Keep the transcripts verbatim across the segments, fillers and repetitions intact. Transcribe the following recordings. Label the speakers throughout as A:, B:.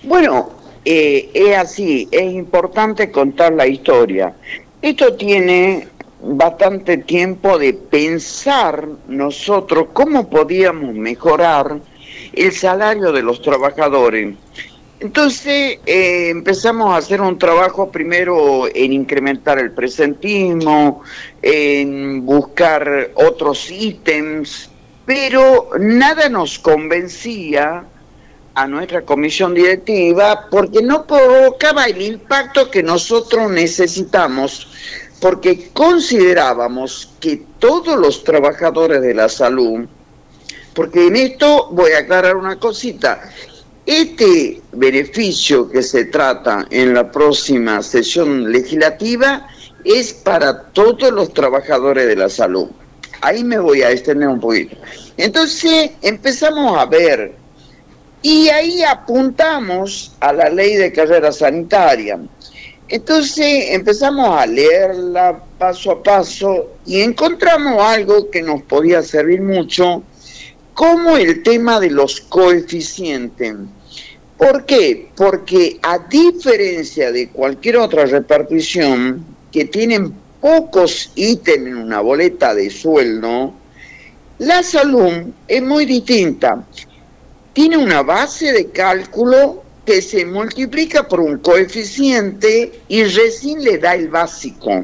A: Bueno, eh, es así, es importante contar la historia. Esto tiene bastante tiempo de pensar nosotros cómo podíamos mejorar el salario de los trabajadores. Entonces eh, empezamos a hacer un trabajo primero en incrementar el presentismo, en buscar otros ítems, pero nada nos convencía a nuestra comisión directiva porque no provocaba el impacto que nosotros necesitamos, porque considerábamos que todos los trabajadores de la salud, porque en esto voy a aclarar una cosita, este beneficio que se trata en la próxima sesión legislativa es para todos los trabajadores de la salud. Ahí me voy a extender un poquito. Entonces empezamos a ver, y ahí apuntamos a la ley de carrera sanitaria. Entonces empezamos a leerla paso a paso y encontramos algo que nos podía servir mucho, como el tema de los coeficientes. ¿Por qué? Porque a diferencia de cualquier otra repartición que tienen pocos ítems en una boleta de sueldo, la salud es muy distinta. Tiene una base de cálculo que se multiplica por un coeficiente y recién le da el básico.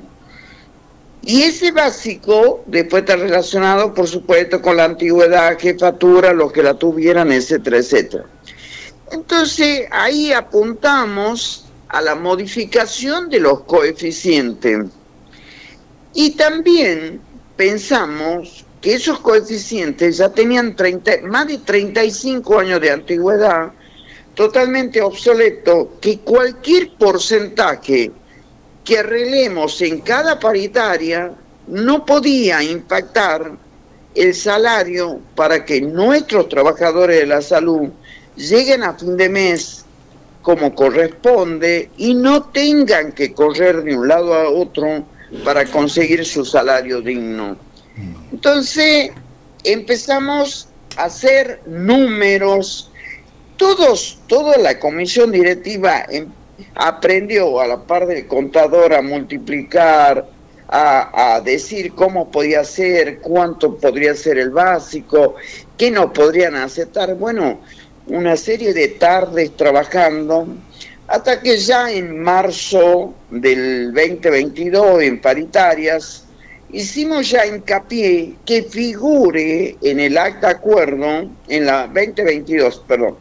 A: Y ese básico después está relacionado, por supuesto, con la antigüedad, jefatura, los que la tuvieran, etcétera, etcétera. Entonces, ahí apuntamos a la modificación de los coeficientes. Y también pensamos que esos coeficientes ya tenían treinta, más de treinta y cinco años de antigüedad, totalmente obsoleto, que cualquier porcentaje que arreglemos en cada paritaria no podía impactar el salario para que nuestros trabajadores de la salud lleguen a fin de mes como corresponde y no tengan que correr de un lado a otro para conseguir su salario digno. Entonces empezamos a hacer números, todos, toda la comisión directiva aprendió a la par del contador a multiplicar, a, a decir cómo podía ser, cuánto podría ser el básico, qué nos podrían aceptar. Bueno, una serie de tardes trabajando, hasta que ya en marzo del veinte veintidós, en paritarias, hicimos ya hincapié que figure en el acta acuerdo, en la veinte veintidós, perdón,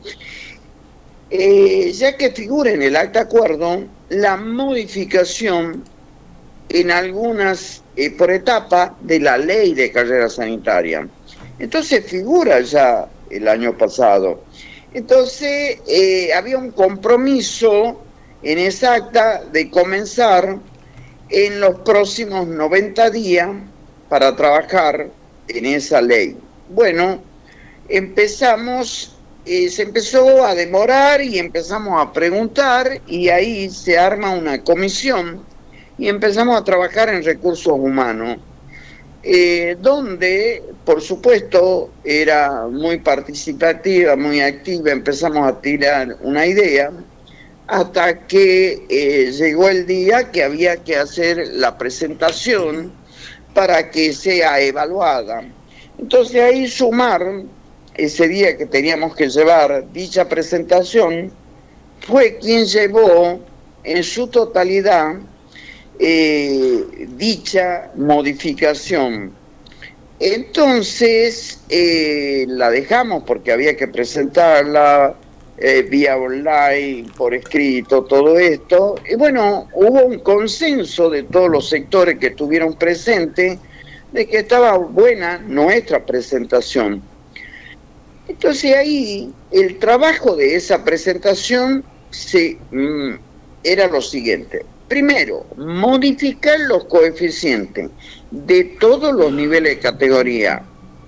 A: Eh, ya que figura en el acta acuerdo la modificación en algunas, eh, por etapa, de la ley de carrera sanitaria. Entonces figura ya el año pasado. Entonces eh, había un compromiso en esa acta de comenzar en los próximos noventa días para trabajar en esa ley. Bueno, empezamos... Eh, se empezó a demorar y empezamos a preguntar y ahí se arma una comisión y empezamos a trabajar en recursos humanos, eh, donde por supuesto era muy participativa, muy activa, empezamos a tirar una idea hasta que eh, llegó el día que había que hacer la presentación para que sea evaluada. Entonces ahí sumar ese día que teníamos que llevar dicha presentación, fue quien llevó en su totalidad eh, dicha modificación. Entonces eh, la dejamos porque había que presentarla eh, vía online, por escrito, todo esto. Y bueno, hubo un consenso de todos los sectores que estuvieron presentes de que estaba buena nuestra presentación. Entonces ahí el trabajo de esa presentación se, mm, era lo siguiente. Primero, modificar los coeficientes de todos los niveles de categoría.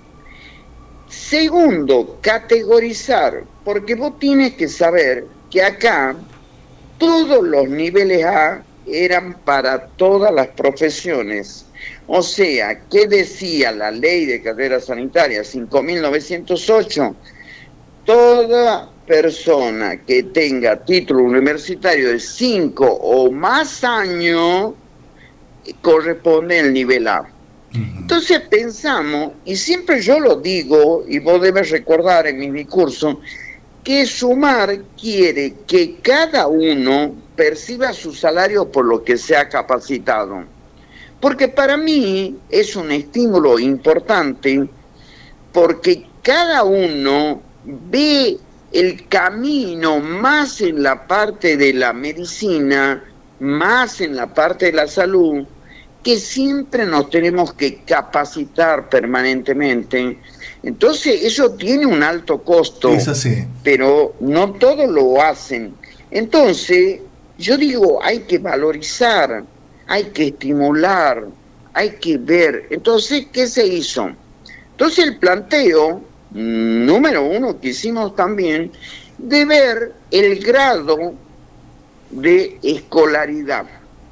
A: Segundo, categorizar, porque vos tienes que saber que acá todos los niveles A eran para todas las profesiones. O sea, ¿qué decía la ley de carrera sanitaria cinco mil novecientos ocho? Toda persona que tenga título universitario de cinco o más años corresponde al nivel A. Entonces pensamos, y siempre yo lo digo, y vos debes recordar en mi discurso, que Sumar quiere que cada uno perciba su salario por lo que se ha capacitado. Porque para mí es un estímulo importante, porque cada uno ve el camino más en la parte de la medicina, más en la parte de la salud, que siempre nos tenemos que capacitar permanentemente. Entonces eso tiene un alto costo,
B: es así,
A: pero no todos lo hacen. Entonces yo digo, hay que valorizar, hay que estimular, hay que ver. Entonces, ¿qué se hizo? Entonces el planteo número uno que hicimos también, de ver el grado de escolaridad.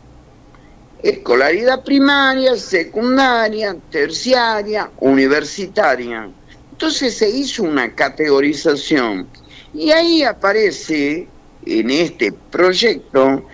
A: Escolaridad primaria, secundaria, terciaria, universitaria. Entonces se hizo una categorización y ahí aparece en este proyecto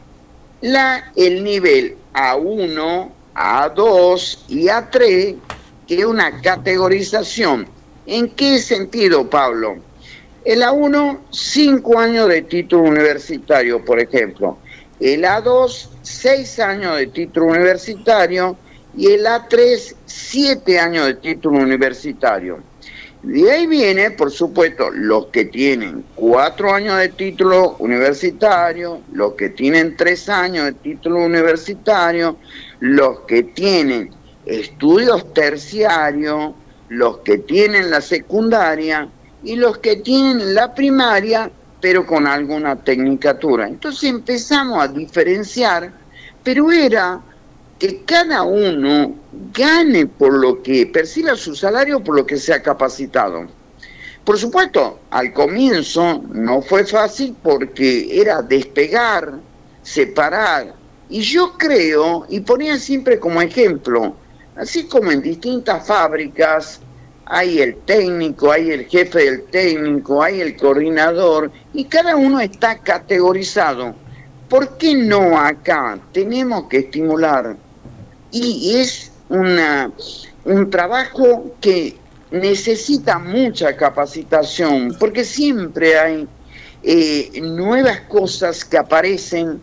A: la, el nivel A uno, A dos y A tres, que es una categorización. ¿En qué sentido, Pablo? El A uno, cinco años de título universitario, por ejemplo. El A dos, seis años de título universitario. Y el A tres, siete años de título universitario. De ahí viene, por supuesto, los que tienen cuatro años de título universitario, los que tienen tres años de título universitario, los que tienen estudios terciarios, los que tienen la secundaria y los que tienen la primaria, pero con alguna tecnicatura. Entonces empezamos a diferenciar, pero era que cada uno gane por lo que perciba su salario, por lo que se ha capacitado. Por supuesto, al comienzo no fue fácil porque era despegar, separar. Y yo creo, y ponía siempre como ejemplo, así como en distintas fábricas hay el técnico, hay el jefe del técnico, hay el coordinador, y cada uno está categorizado. ¿Por qué no acá? Tenemos que estimular. Y es una, un trabajo que necesita mucha capacitación, porque siempre hay eh, nuevas cosas que aparecen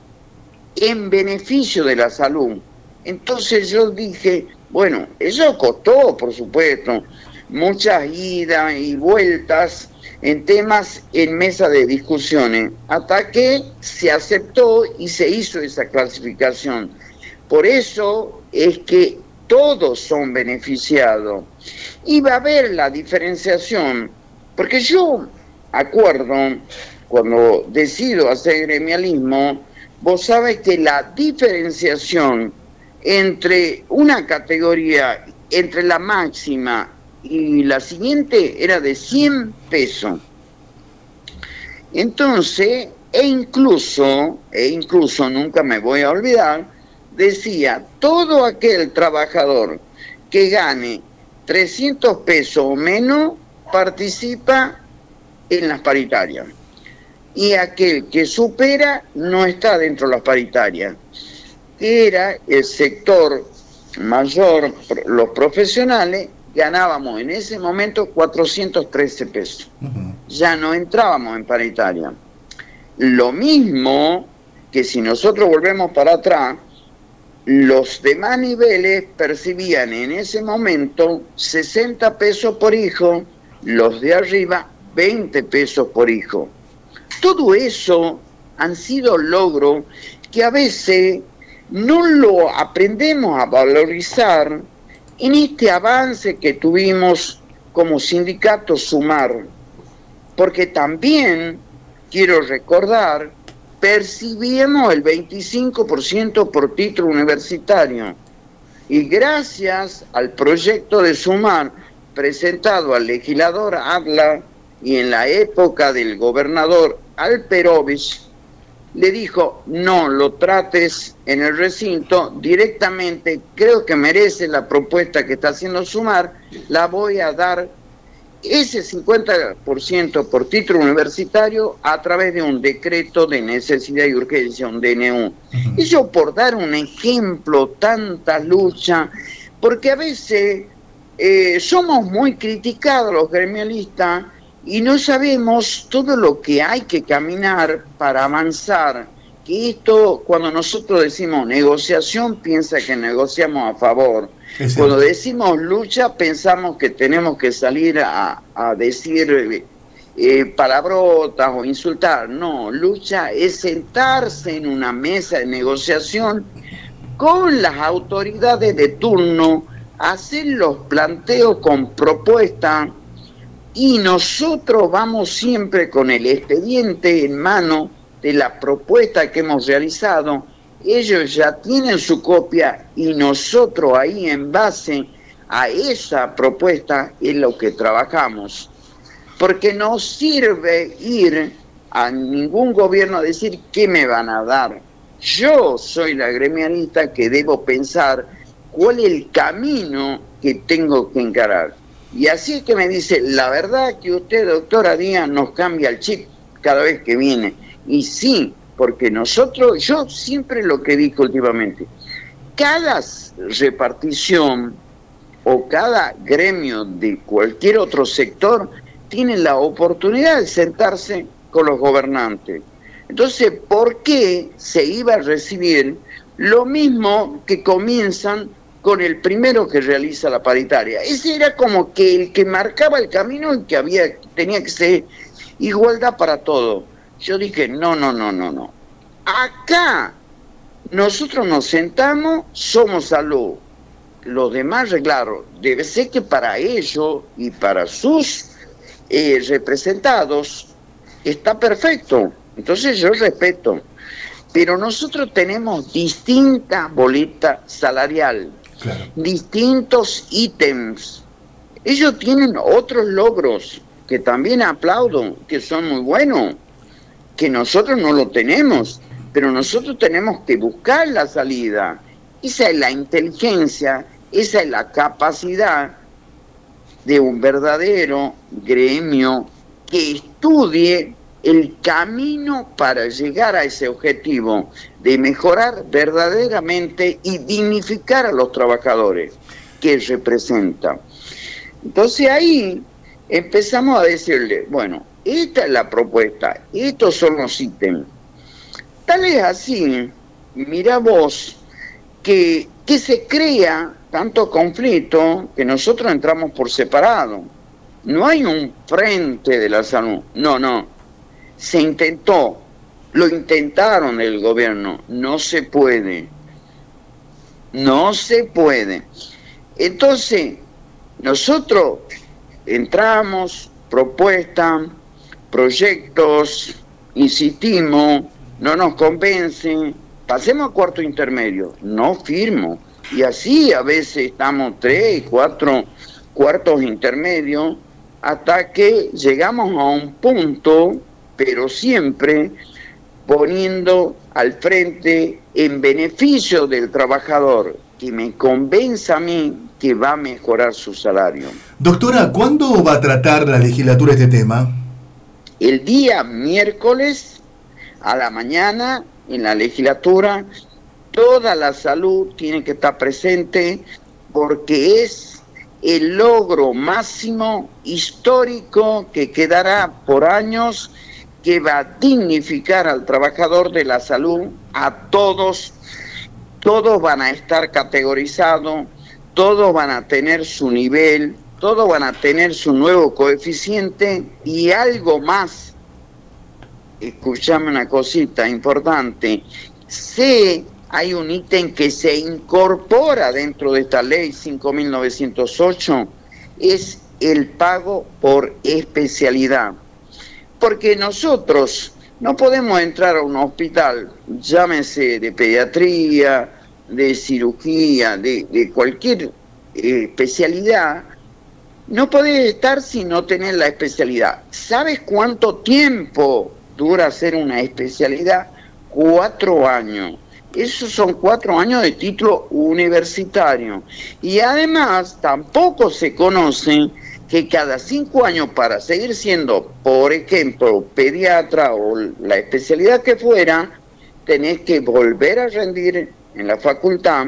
A: en beneficio de la salud. Entonces yo dije, bueno, eso costó, por supuesto, muchas idas y vueltas en temas en mesa de discusiones, hasta que se aceptó y se hizo esa clasificación. Por eso es que todos son beneficiados. Y va a haber la diferenciación, porque yo acuerdo, cuando decido hacer gremialismo, vos sabés que la diferenciación entre una categoría, entre la máxima y la siguiente, era de cien pesos. Entonces, e incluso, e incluso, nunca me voy a olvidar, decía, todo aquel trabajador que gane trescientos pesos o menos participa en las paritarias. Y aquel que supera no está dentro de las paritarias. Era el sector mayor, los profesionales, ganábamos en ese momento cuatrocientos trece pesos. Uh-huh. Ya no entrábamos en paritaria. Lo mismo que si nosotros volvemos para atrás, los demás niveles percibían en ese momento sesenta pesos por hijo, los de arriba veinte pesos por hijo. Todo eso han sido logros que a veces no lo aprendemos a valorizar en este avance que tuvimos como sindicato Sumar, porque también, quiero recordar, percibíamos el veinticinco por ciento por título universitario, y gracias al proyecto de Sumar presentado al legislador Adla y en la época del gobernador Alperovich, le dijo, no lo trates en el recinto directamente, creo que merece la propuesta que está haciendo Sumar, la voy a dar ese cincuenta por ciento por título universitario a través de un decreto de necesidad y urgencia, un D N U. Uh-huh. Eso por dar un ejemplo, tanta lucha, porque a veces eh, somos muy criticados los gremialistas y no sabemos todo lo que hay que caminar para avanzar. Que esto, cuando nosotros decimos negociación, piensa que negociamos a favor. Cuando decimos lucha, pensamos que tenemos que salir a, a decir eh, palabrotas o insultar. No, lucha es sentarse en una mesa de negociación con las autoridades de turno, hacer los planteos con propuestas, y nosotros vamos siempre con el expediente en mano de la propuesta que hemos realizado. Ellos ya tienen su copia y nosotros ahí en base a esa propuesta es lo que trabajamos. Porque no sirve ir a ningún gobierno a decir qué me van a dar. Yo soy la gremialista que debo pensar cuál es el camino que tengo que encarar. Y así es que me dice, la verdad que usted, doctora Díaz, nos cambia el chip cada vez que viene. Y sí, porque nosotros, yo siempre lo que digo últimamente, cada repartición o cada gremio de cualquier otro sector tiene la oportunidad de sentarse con los gobernantes. Entonces, ¿por qué se iba a recibir lo mismo que comienzan con el primero que realiza la paritaria? Ese era como que el que marcaba el camino y que había, tenía que ser igualdad para todo. Yo dije, no, no, no, no, no. Acá nosotros nos sentamos, somos salud. Los demás, claro, debe ser que para ellos y para sus eh, representados está perfecto. Entonces yo respeto. Pero nosotros tenemos distinta boleta salarial, claro, distintos ítems. Ellos tienen otros logros que también aplaudo, que son muy buenos, que nosotros no lo tenemos, pero nosotros tenemos que buscar la salida. Esa es la inteligencia, esa es la capacidad de un verdadero gremio que estudie el camino para llegar a ese objetivo de mejorar verdaderamente y dignificar a los trabajadores que representa. Entonces ahí empezamos a decirle, bueno, esta es la propuesta, estos son los ítems. Tal es así, mira vos, que, que se crea tanto conflicto que nosotros entramos por separado. No hay un frente de la salud, no, no. Se intentó, lo intentaron el gobierno, no se puede. No se puede. Entonces, nosotros entramos, propuestas, proyectos, insistimos, no nos convencen, pasemos a cuarto intermedio, no firmo. Y así a veces estamos tres, cuatro cuartos intermedios, hasta que llegamos a un punto, pero siempre poniendo al frente en beneficio del trabajador, que me convenza a mí que va a mejorar su salario.
B: Doctora, ¿cuándo va a tratar la legislatura este tema?
A: El día miércoles a la mañana en la legislatura, toda la salud tiene que estar presente porque es el logro máximo histórico que quedará por años, que va a dignificar al trabajador de la salud, a todos. Todos van a estar categorizados, todos van a tener su nivel, todos van a tener su nuevo coeficiente y algo más. Escuchame una cosita importante. Sé, hay un ítem que se incorpora dentro de esta ley cinco mil novecientos ocho, es el pago por especialidad. Porque nosotros no podemos entrar a un hospital, llámese de pediatría, de cirugía, de, de cualquier eh, especialidad, no podés estar si no tenés la especialidad. ¿Sabes cuánto tiempo dura hacer una especialidad? Cuatro años. Esos son cuatro años de título universitario. Y además tampoco se conoce que cada cinco años, para seguir siendo, por ejemplo, pediatra o la especialidad que fuera, tenés que volver a rendir en la facultad,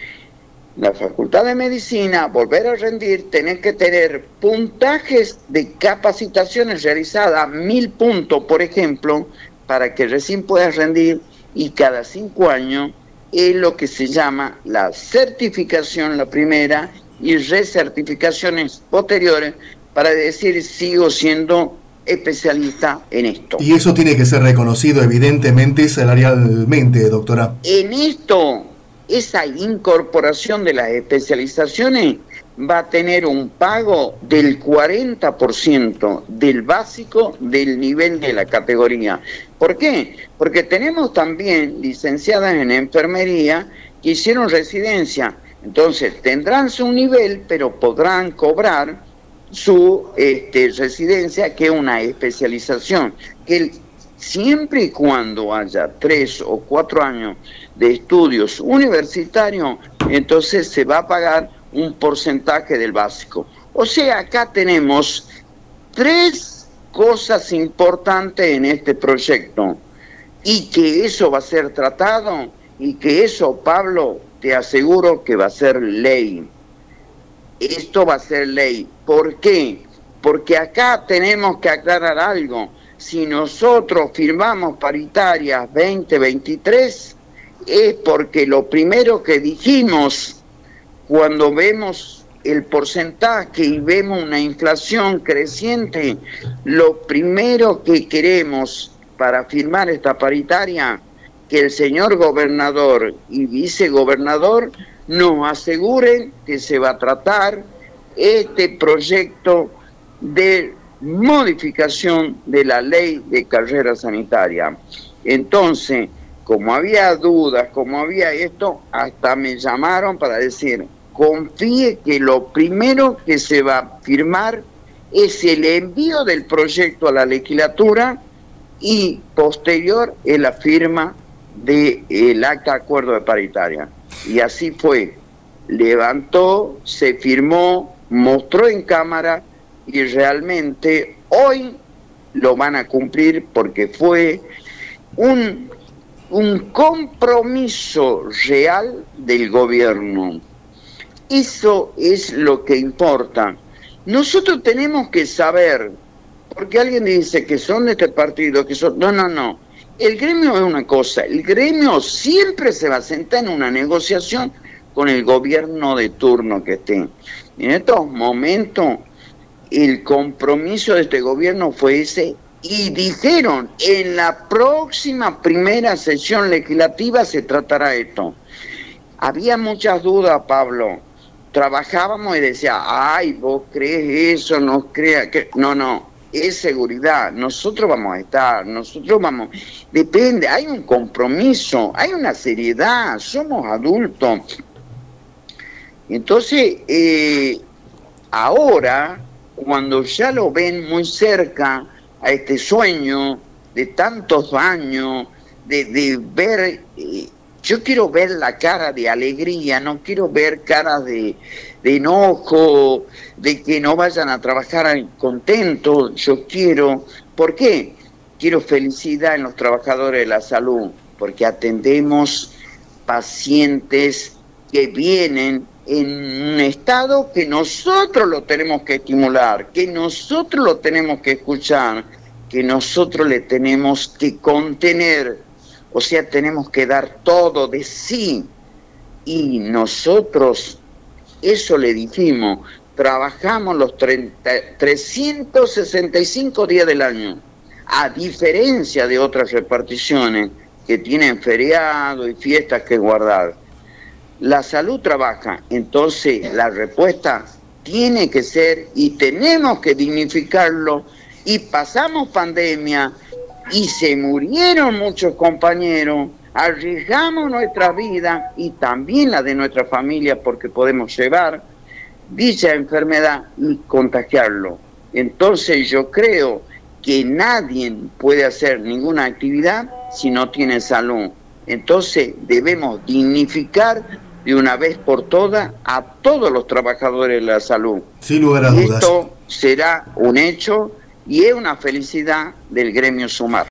A: la facultad de medicina, volver a rendir, tenés que tener puntajes de capacitaciones realizadas, mil puntos, por ejemplo, para que recién puedas rendir, y cada cinco años es lo que se llama la certificación, la primera, y recertificaciones posteriores para decir sigo siendo especialista en esto.
B: Y eso tiene que ser reconocido evidentemente salarialmente, doctora.
A: En esto, esa incorporación de las especializaciones va a tener un pago del cuarenta por ciento del básico del nivel de la categoría. ¿Por qué? Porque tenemos también licenciadas en enfermería que hicieron residencia. Entonces tendrán su nivel, pero podrán cobrar su este, residencia, que es una especialización, que el, siempre y cuando haya tres o cuatro años de estudios universitarios, entonces se va a pagar un porcentaje del básico. O sea, acá tenemos tres cosas importantes en este proyecto, y que eso va a ser tratado, y que eso, Pablo, te aseguro que va a ser ley. Esto va a ser ley. ¿Por qué? Porque acá tenemos que aclarar algo. Si nosotros firmamos paritarias veinte veintitrés, es porque lo primero que dijimos, cuando vemos el porcentaje y vemos una inflación creciente, lo primero que queremos para firmar esta paritaria, que el señor gobernador y vicegobernador nos aseguren que se va a tratar este proyecto de modificación de la ley de carrera sanitaria. Entonces, como había dudas, como había esto, hasta me llamaron para decir, confíe que lo primero que se va a firmar es el envío del proyecto a la legislatura, y posterior es la firma del acta de acuerdo de paritaria. Y así fue. Levantó, se firmó, mostró en cámara, y realmente hoy lo van a cumplir, porque fue un, un compromiso real del gobierno. Eso es lo que importa. Nosotros tenemos que saber, porque alguien dice que son de este partido, que son... No, no, no. El gremio es una cosa, el gremio siempre se va a sentar en una negociación con el gobierno de turno que esté. En estos momentos, el compromiso de este gobierno fue ese, y dijeron, en la próxima primera sesión legislativa se tratará esto. Había muchas dudas, Pablo. Trabajábamos y decía, ay, vos crees eso, no creas que... No, no. Es seguridad, nosotros vamos a estar, nosotros vamos, depende, hay un compromiso, hay una seriedad, somos adultos. Entonces, eh, ahora, cuando ya lo ven muy cerca a este sueño de tantos años, de, de ver, eh, yo quiero ver la cara de alegría, no quiero ver caras de, de enojo, de que no vayan a trabajar contentos. Yo quiero, ¿por qué? Quiero felicidad en los trabajadores de la salud, porque atendemos pacientes que vienen en un estado que nosotros lo tenemos que estimular, que nosotros lo tenemos que escuchar, que nosotros le tenemos que contener. O sea, tenemos que dar todo de sí, y nosotros, eso le dijimos, trabajamos los treinta, trescientos sesenta y cinco días del año, a diferencia de otras reparticiones que tienen feriado y fiestas que guardar. La salud trabaja, entonces la respuesta tiene que ser, y tenemos que dignificarlo, y pasamos pandemia, y se murieron muchos compañeros, arriesgamos nuestra vida y también la de nuestra familia, porque podemos llevar dicha enfermedad y contagiarlo. Entonces yo creo que nadie puede hacer ninguna actividad si no tiene salud. Entonces debemos dignificar de una vez por todas a todos los trabajadores de la salud.
B: Sin lugar a dudas.
A: Esto será un hecho y es una felicidad del gremio Sumar.